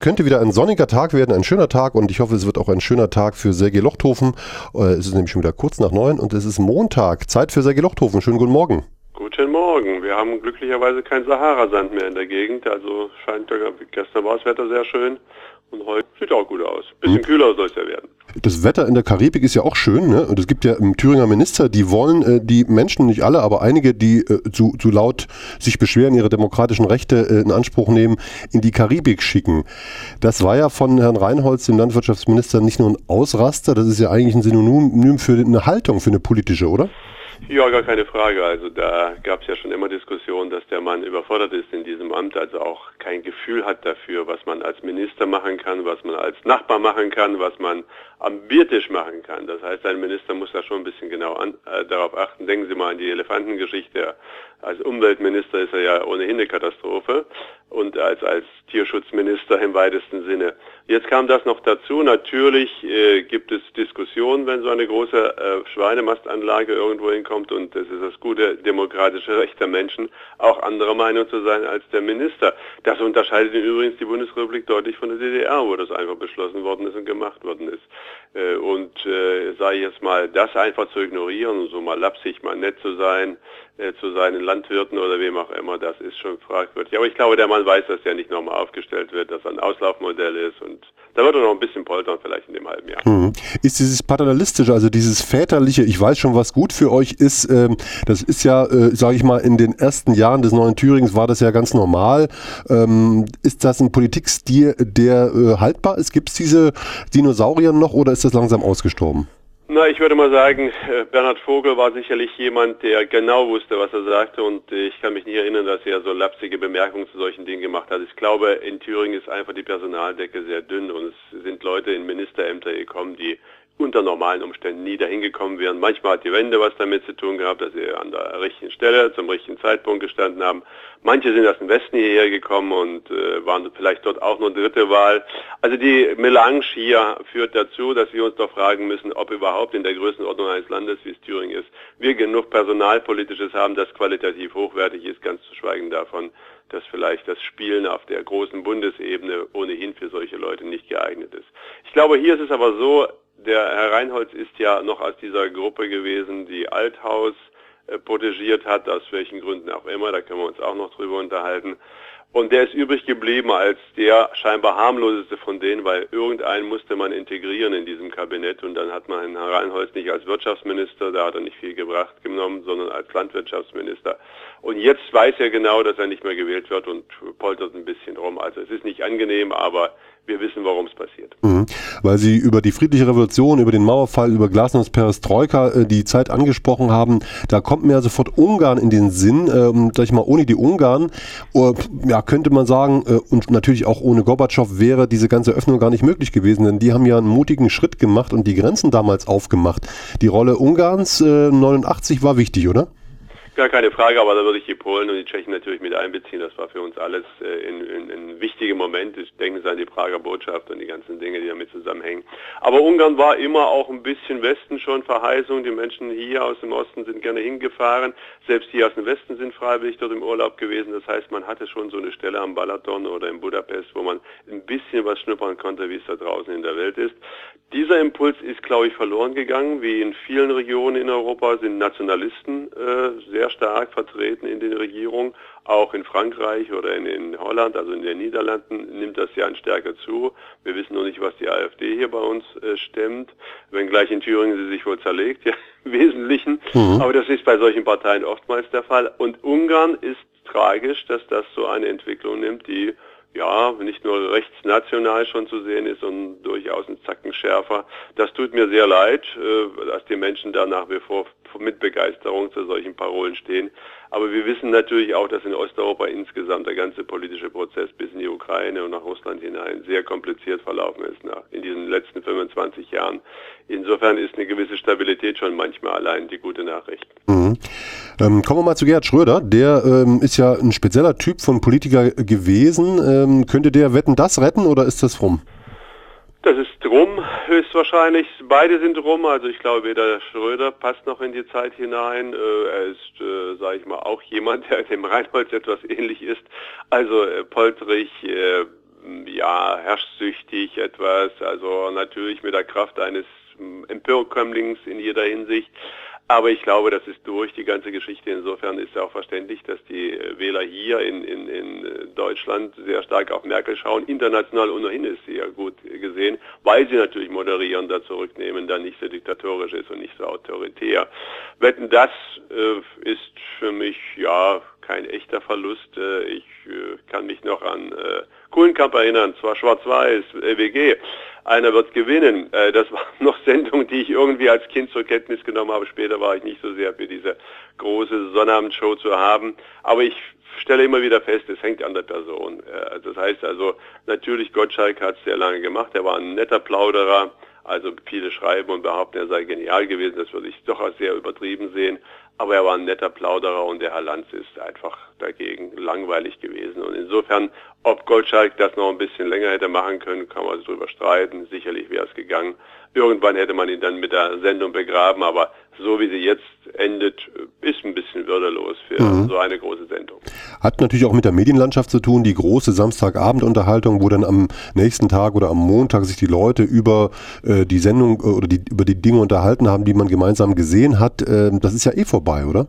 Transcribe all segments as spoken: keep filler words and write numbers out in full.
Könnte wieder ein sonniger Tag werden, ein schöner Tag und ich hoffe, es wird auch ein schöner Tag für Sergej Lochthofen. Es ist nämlich schon wieder kurz nach neun und es ist Montag. Zeit für Sergej Lochthofen. Schönen guten Morgen. Guten Morgen. Wir haben glücklicherweise kein Sahara-Sand mehr in der Gegend. Also scheint, gestern war das Wetter sehr schön und heute sieht auch gut aus. Bisschen hm. kühler soll es ja werden. Das Wetter in der Karibik ist ja auch schön, ne? Und es gibt ja im Thüringer Minister, die wollen äh, die Menschen, nicht alle, aber einige, die äh, zu, zu laut sich beschweren, ihre demokratischen Rechte äh, in Anspruch nehmen, in die Karibik schicken. Das war ja von Herrn Reinholz, dem Landwirtschaftsminister, nicht nur ein Ausraster, das ist ja eigentlich ein Synonym für eine Haltung, für eine politische, oder? Ja, gar keine Frage. Also da gab es ja schon immer Diskussionen, dass der Mann überfordert ist in diesem Amt, also auch kein Gefühl hat dafür, was man als Minister machen kann, was man als Nachbar machen kann, was man am Biertisch machen kann. Das heißt, ein Minister muss da schon ein bisschen genau an, äh, darauf achten. Denken Sie mal an die Elefantengeschichte. Als Umweltminister ist er ja ohnehin eine Katastrophe und als, als Tierschutzminister im weitesten Sinne. Jetzt kam das noch dazu. Natürlich äh, gibt es Diskussionen, wenn so eine große äh, Schweinemastanlage irgendwo hinkommt, und es ist das gute demokratische Recht der Menschen, auch anderer Meinung zu sein als der Minister. Das unterscheidet übrigens die Bundesrepublik deutlich von der D D R, wo das einfach beschlossen worden ist und gemacht worden ist. Äh, und äh, sage ich jetzt mal, das einfach zu ignorieren und so mal lapsig, mal nett zu sein, äh, zu seinen Landwirten oder wem auch immer, das ist schon fragwürdig. Aber ich glaube, der Mann weiß, dass der nicht nochmal aufgestellt wird, dass er ein Auslaufmodell ist, und da wird er noch ein bisschen poltern vielleicht in dem halben Jahr. Hm. Ist dieses Paternalistische, also dieses väterliche, ich weiß schon, was gut für euch ist, ähm, das ist ja, äh, sage ich mal, in den ersten Jahren des neuen Thürings war das ja ganz normal. Ähm, ist das ein Politikstil, der äh, haltbar ist? Gibt es diese Dinosaurier noch oder ist das langsam ausgestorben? Na, ich würde mal sagen, Bernhard Vogel war sicherlich jemand, der genau wusste, was er sagte, und ich kann mich nicht erinnern, dass er so lapsige Bemerkungen zu solchen Dingen gemacht hat. Ich glaube, in Thüringen ist einfach die Personaldecke sehr dünn und es sind Leute in Ministerämter gekommen, die unter normalen Umständen nie dahin gekommen wären. Manchmal hat die Wende was damit zu tun gehabt, dass sie an der richtigen Stelle zum richtigen Zeitpunkt gestanden haben. Manche sind aus dem Westen hierher gekommen und äh, waren vielleicht dort auch nur dritte Wahl. Also die Melange hier führt dazu, dass wir uns doch fragen müssen, ob überhaupt in der Größenordnung eines Landes, wie es Thüringen ist, wir genug Personalpolitisches haben, das qualitativ hochwertig ist, ganz zu schweigen davon, dass vielleicht das Spielen auf der großen Bundesebene ohnehin für solche Leute nicht geeignet ist. Ich glaube, hier ist es aber so, der Herr Reinholz ist ja noch aus dieser Gruppe gewesen, die Althaus äh, protegiert hat, aus welchen Gründen auch immer, da können wir uns auch noch drüber unterhalten. Und der ist übrig geblieben als der scheinbar harmloseste von denen, weil irgendeinen musste man integrieren in diesem Kabinett, und dann hat man Herrn Reinholz nicht als Wirtschaftsminister, da hat er nicht viel gebracht genommen, sondern als Landwirtschaftsminister. Und jetzt weiß er genau, dass er nicht mehr gewählt wird und poltert ein bisschen rum. Also es ist nicht angenehm, aber wir wissen, warum es passiert. Mhm. Weil Sie über die friedliche Revolution, über den Mauerfall, über Glasnost, Perestroika äh, die Zeit angesprochen haben, da kommt mir sofort Ungarn in den Sinn. Ähm, sag ich mal, ohne die Ungarn, äh, ja, könnte man sagen, äh, und natürlich auch ohne Gorbatschow wäre diese ganze Öffnung gar nicht möglich gewesen, denn die haben ja einen mutigen Schritt gemacht und die Grenzen damals aufgemacht. Die Rolle Ungarns äh, neunundachtzig war wichtig, oder? Gar keine Frage, aber da würde ich die Polen und die Tschechen natürlich mit einbeziehen. Das war für uns alles äh, in, in, in wichtige Momente. Ich denke an die Prager Botschaft und die ganzen Dinge, die damit zusammenhängen. Aber Ungarn war immer auch ein bisschen Westen schon Verheißung. Die Menschen hier aus dem Osten sind gerne hingefahren. Selbst die aus dem Westen sind freiwillig dort im Urlaub gewesen. Das heißt, man hatte schon so eine Stelle am Balaton oder in Budapest, wo man ein bisschen was schnuppern konnte, wie es da draußen in der Welt ist. Dieser Impuls ist, glaube ich, verloren gegangen. Wie in vielen Regionen in Europa sind Nationalisten äh, sehr stark vertreten in den Regierungen. Auch in Frankreich oder in, in Holland, also in den Niederlanden, nimmt das ja stärker zu. Wir wissen noch nicht, was die AfD hier bei uns äh, stemmt, wenngleich in Thüringen sie sich wohl zerlegt, ja, im Wesentlichen. Mhm. Aber das ist bei solchen Parteien oftmals der Fall. Und Ungarn ist tragisch, dass das so eine Entwicklung nimmt, die ja, nicht nur rechtsnational schon zu sehen ist, sondern durchaus ein Zacken schärfer. Das tut mir sehr leid, dass die Menschen da nach wie vor mit Begeisterung zu solchen Parolen stehen. Aber wir wissen natürlich auch, dass in Osteuropa insgesamt der ganze politische Prozess bis in die Ukraine und nach Russland hinein sehr kompliziert verlaufen ist nach, in diesen letzten fünfundzwanzig Jahren. Insofern ist eine gewisse Stabilität schon manchmal allein die gute Nachricht. Mhm. Ähm, kommen wir mal zu Gerhard Schröder. Der ähm, ist ja ein spezieller Typ von Politiker gewesen. Ähm, könnte der Wetten, das retten oder ist das rum? Das ist rum, höchstwahrscheinlich. Beide sind rum. Also ich glaube, weder Schröder passt noch in die Zeit hinein. Äh, er ist, äh, sage ich mal, auch jemand, der dem Reinholz etwas ähnlich ist. Also äh, polterig, äh, ja, herrschsüchtig etwas, also natürlich mit der Kraft eines Emporkömmlings in jeder Hinsicht. Aber ich glaube, das ist durch die ganze Geschichte. Insofern ist ja auch verständlich, dass die Wähler hier in, in, in Deutschland sehr stark auf Merkel schauen. International ohnehin ist sie ja gut gesehen, weil sie natürlich moderieren, da zurücknehmen, dann nicht so diktatorisch ist und nicht so autoritär. Wetten, das äh, ist für mich ja kein echter Verlust. Äh, ich äh, kann mich noch an äh, Kuhlenkamp erinnern, zwar schwarz-weiß, L W G. Einer wird gewinnen. Äh, das waren noch Sendungen, die ich irgendwie als Kind zur Kenntnis genommen habe. Später war ich nicht so sehr für diese große Sonnabendshow zu haben. Aber ich stelle immer wieder fest, es hängt an der Person. Äh, das heißt also, natürlich Gottschalk hat es sehr lange gemacht. Er war ein netter Plauderer. Also viele schreiben und behaupten, er sei genial gewesen. Das würde ich doch als sehr übertrieben sehen. Aber er war ein netter Plauderer und der Herr Lanz ist einfach dagegen langweilig gewesen. Und insofern, ob Gottschalk das noch ein bisschen länger hätte machen können, kann man darüber streiten. Sicherlich wäre es gegangen. Irgendwann hätte man ihn dann mit der Sendung begraben, aber so wie sie jetzt endet, ist ein bisschen würdelos für mhm. so eine große Sendung. Hat natürlich auch mit der Medienlandschaft zu tun, die große Samstagabendunterhaltung, wo dann am nächsten Tag oder am Montag sich die Leute über äh, die Sendung äh, oder die, über die Dinge unterhalten haben, die man gemeinsam gesehen hat. Äh, das ist ja eh vorbei, oder?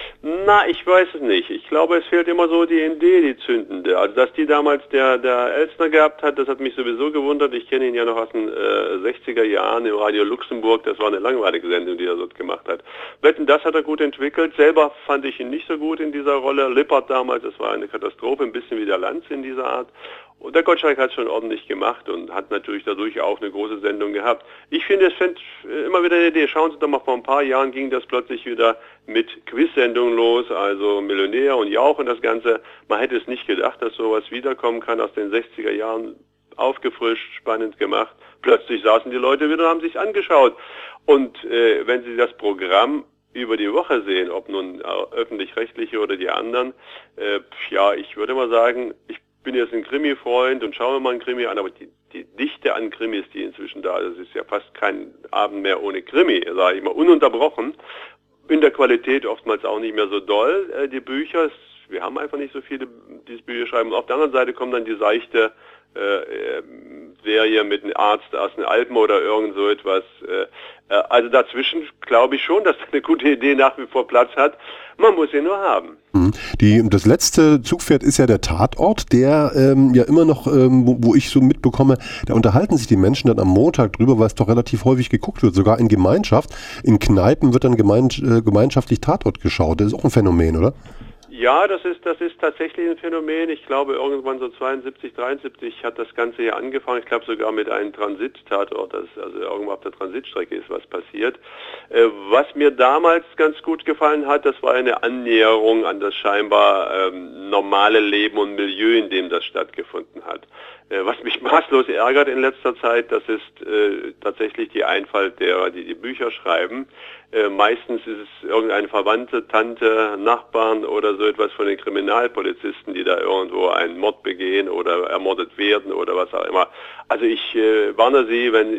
Na, ich weiß es nicht. Ich glaube, es fehlt immer so die Idee, die zündende. Also, dass die damals der, der Elstner gehabt hat, das hat mich sowieso gewundert. Ich kenne ihn ja noch aus den äh, sechziger Jahren im Radio Luxemburg. Das war eine langweilige Sendung, die er dort gemacht hat. Wetten, das hat er gut entwickelt. Selber fand ich ihn nicht so gut in dieser Rolle. Lippert damals, das war eine Katastrophe, ein bisschen wie der Lanz in dieser Art. Und der Gottschalk hat es schon ordentlich gemacht und hat natürlich dadurch auch eine große Sendung gehabt. Ich finde, es fände immer wieder eine Idee. Schauen Sie doch mal, vor ein paar Jahren ging das plötzlich wieder mit Quiz-Sendungen los, also Millionär und Jauch und das Ganze. Man hätte es nicht gedacht, dass sowas wiederkommen kann aus den sechziger Jahren, aufgefrischt, spannend gemacht. Plötzlich saßen die Leute wieder und haben sich angeschaut. Und äh, wenn Sie das Programm über die Woche sehen, ob nun äh, öffentlich-rechtliche oder die anderen, äh, ja, ich würde mal sagen, ich bin jetzt ein Krimi-Freund und schaue mir mal einen Krimi an, aber die, die Dichte an Krimis, die inzwischen da ist, ist ja fast kein Abend mehr ohne Krimi, sage ich mal, ununterbrochen. In der Qualität oftmals auch nicht mehr so doll, äh, die Bücher. Wir haben einfach nicht so viele, die das Bücher schreiben. Und auf der anderen Seite kommt dann die seichte äh, äh, Serie mit einem Arzt aus den Alpen oder irgend so etwas. Äh, äh, also dazwischen glaube ich schon, dass eine gute Idee nach wie vor Platz hat. Man muss sie nur haben. Die, das letzte Zugpferd ist ja der Tatort, der ähm, ja immer noch, ähm, wo, wo ich so mitbekomme, da unterhalten sich die Menschen dann am Montag drüber, weil es doch relativ häufig geguckt wird, sogar in Gemeinschaft. In Kneipen wird dann gemein, äh, gemeinschaftlich Tatort geschaut. Das ist auch ein Phänomen, oder? Ja, das ist, das ist tatsächlich ein Phänomen. Ich glaube, irgendwann so zweiundsiebzig, dreiundsiebzig hat das Ganze hier angefangen. Ich glaube sogar mit einem Transit-Tatort, dass also irgendwo auf der Transitstrecke ist was passiert. Äh, was mir damals ganz gut gefallen hat, das war eine Annäherung an das scheinbar ähm, normale Leben und Milieu, in dem das stattgefunden hat. Äh, was mich maßlos ärgert in letzter Zeit, das ist äh, tatsächlich die Einfalt derer, die die Bücher schreiben. Äh, meistens ist es irgendeine Verwandte, Tante, Nachbarn oder so etwas von den Kriminalpolizisten, die da irgendwo einen Mord begehen oder ermordet werden oder was auch immer. Also ich äh, warne Sie, wenn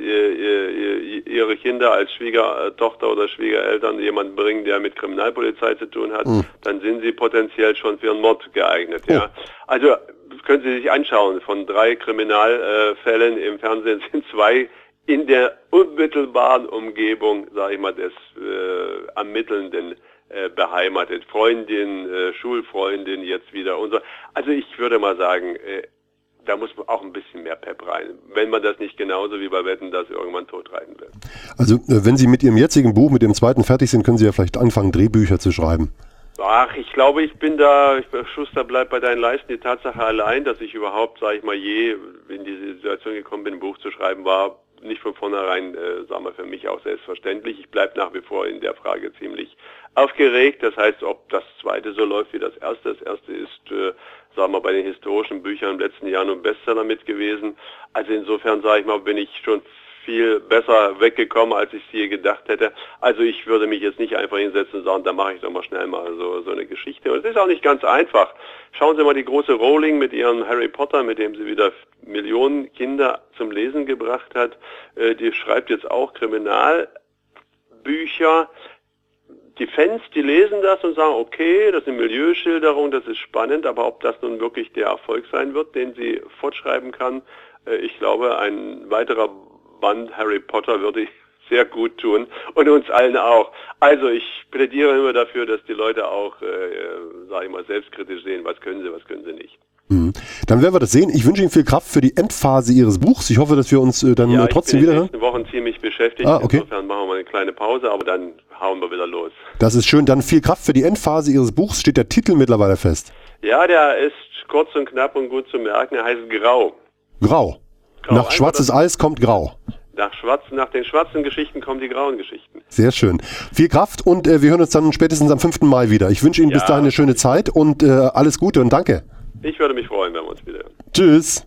äh, Ihre Kinder als Schwiegertochter oder Schwiegereltern jemanden bringen, der mit Kriminalpolizei zu tun hat, mhm. dann sind Sie potenziell schon für einen Mord geeignet. Ja. ja. Also können Sie sich anschauen, von drei Kriminalfällen im Fernsehen sind zwei in der unmittelbaren Umgebung, sage ich mal, des äh, Ermittelnden äh, beheimatet. Freundin, äh, Schulfreundin jetzt wieder und so. Also ich würde mal sagen, äh, da muss man auch ein bisschen mehr Pep rein, wenn man das nicht genauso wie bei Wetten, das irgendwann totreiten will. Also äh, wenn Sie mit Ihrem jetzigen Buch, mit dem zweiten fertig sind, können Sie ja vielleicht anfangen, Drehbücher zu schreiben. Ach, ich glaube, ich bin da, ich, Schuster bleibt bei deinen Leisten. Die Tatsache allein, dass ich überhaupt, sage ich mal, je in diese Situation gekommen bin, ein Buch zu schreiben, war nicht von vornherein, äh, sagen wir, für mich auch selbstverständlich. Ich bleibe nach wie vor in der Frage ziemlich aufgeregt. Das heißt, ob das zweite so läuft wie das erste. Das erste ist, äh, sagen wir, bei den historischen Büchern im letzten Jahr nur ein Bestseller mit gewesen. Also insofern, sage ich mal, bin ich schon viel besser weggekommen, als ich es je gedacht hätte. Also ich würde mich jetzt nicht einfach hinsetzen und sagen, da mache ich doch mal schnell mal so, so eine Geschichte. Und es ist auch nicht ganz einfach. Schauen Sie mal die große Rowling mit ihrem Harry Potter, mit dem sie wieder Millionen Kinder zum Lesen gebracht hat. Die schreibt jetzt auch Kriminalbücher. die Fans, die lesen das und sagen, okay, das ist eine Milieuschilderung, das ist spannend, aber ob das nun wirklich der Erfolg sein wird, den sie fortschreiben kann, äh, ich glaube, ein weiterer Band Harry Potter würde ich sehr gut tun und uns allen auch. Also ich plädiere immer dafür, dass die Leute auch, äh, sage ich mal, selbstkritisch sehen, was können sie, was können sie nicht. Mhm. Dann werden wir das sehen. Ich wünsche Ihnen viel Kraft für die Endphase Ihres Buchs. Ich hoffe, dass wir uns äh, dann ja, äh, trotzdem wieder hören. Ich bin in den nächsten Wochen ziemlich beschäftigt. Ah, okay. Insofern machen wir mal eine kleine Pause, aber dann hauen wir wieder los. Das ist schön. Dann viel Kraft für die Endphase Ihres Buchs. Steht der Titel mittlerweile fest? Ja, der ist kurz und knapp und gut zu merken. Er heißt Grau. Grau. Grau. Nach schwarzes Eis kommt Grau. Nach, schwarz, nach den schwarzen Geschichten kommen die grauen Geschichten. Sehr schön. Viel Kraft und äh, wir hören uns dann spätestens am fünften Mai wieder. Ich wünsche Ihnen ja. bis dahin eine schöne Zeit und äh, alles Gute und danke. Ich würde mich freuen, wenn wir uns wieder hören. Tschüss.